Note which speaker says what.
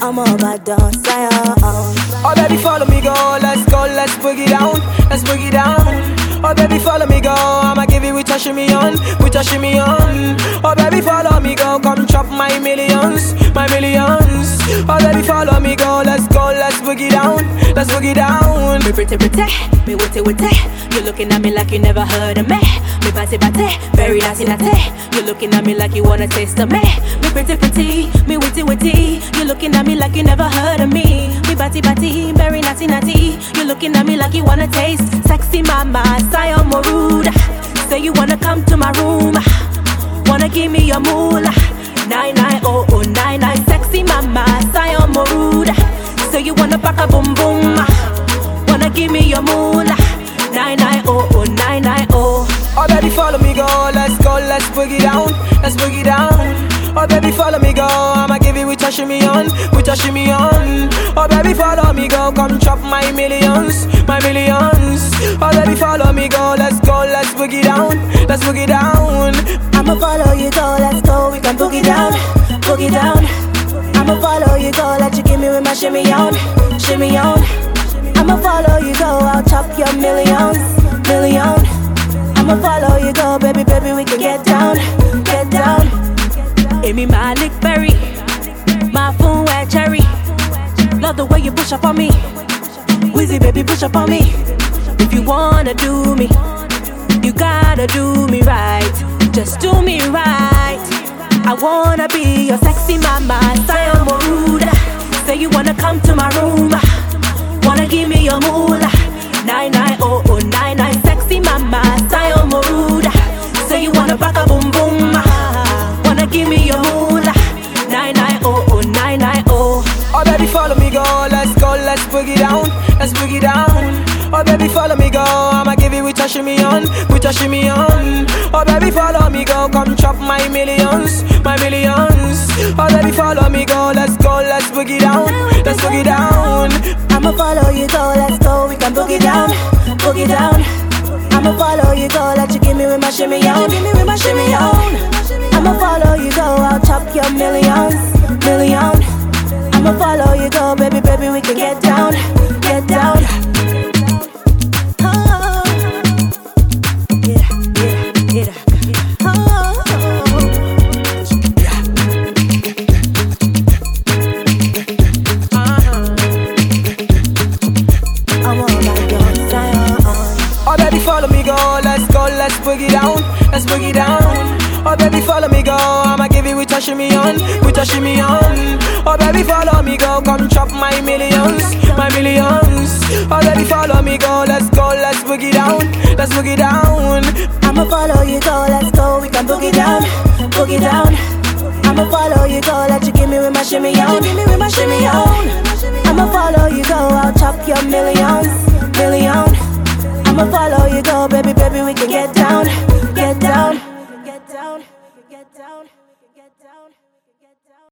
Speaker 1: I'm all about dance.
Speaker 2: Oh baby, follow me, go, let's boogie down, let's boogie down. Oh baby, follow me, go, I'ma give you with a shimmy on, with a shimmy on. Oh baby, follow me, go, come chop my millions, my millions. Oh baby, follow me, go, let's boogie down, let's boogie down.
Speaker 1: Me pretty, me witty. You looking at me like you never heard of me. Me batty, very nasty. You looking at me like you wanna taste of me. Me pretty, me witty. You looking at me like you never heard of me. Me batty, very nasty. You looking at me like you wanna taste. Sexy mama, Sion Moruda. Say you wanna come to my room. Wanna give me your moolah. 990099. Sexy mama, Sion Moruda. Say you wanna pack a boom boom. Wanna give me your moolah. 990099.
Speaker 2: Oh baby, follow me, go, let's boogie down, let's boogie down. Oh baby, follow me, go, I'ma give you with a shimmy on, with a shimmy on. Oh baby, follow me, go, come chop my millions, my millions. Oh baby, follow me, go, let's boogie down, let's boogie down.
Speaker 1: I'ma follow you, go, let's go, we can boogie down, boogie down. I'ma follow you, go, let you give me with my shimmy on, shimmy on. I'ma follow you, go, I'll chop your millions, million. I'ma follow you, go, baby, we can get down, get down. Amy Malik Berry, my phone wet cherry. Love the way you push up on me. Wheezy baby, push up on me. If you wanna do me, you gotta do me right. Just do me right. I wanna be your sexy mama, Sion Moruda. Say you wanna come to my room. Wanna give me your moolah. 990099. Sexy mama, Sion Moruda. Say you wanna rock a boom boom. Wanna give me your moolah. 990099.
Speaker 2: Oh baby, follow me, go, let's boogie down, let's boogie down. Oh baby, follow me, go, I'ma give you with a shimmy on, with a shimmy on. Oh baby, follow me, go, come chop my millions, my millions. Oh baby, follow me, go, let's boogie down, let's boogie down.
Speaker 1: I'ma follow you, go, let's go, we can boogie down, boogie down. I'ma follow you, go, let you give me with my shimmy on, give me with my shimmy on. I'ma follow you, go, I'll chop your millions, million. I'ma follow you, go, baby, we can get down, get down. Oh, yeah. Oh, I'm all about your style.
Speaker 2: Oh baby, follow me, go, let's boogie down, let's boogie down. Oh baby, follow me, go, I'ma give you with a shimmy on, with a shimmy on. Oh baby, follow me, go, come chop my millions, my millions. Oh baby, follow me, go, let's boogie down, let's boogie down.
Speaker 1: I'ma follow you, go, let's go, we can boogie down, boogie down. I'ma follow you, go, let you give me with my shimmy on, give me with my shimmy on. I'ma follow you, go, I'll chop your millions, million. I'ma follow you, go, baby, we can get down, get down, get down, get down, get down.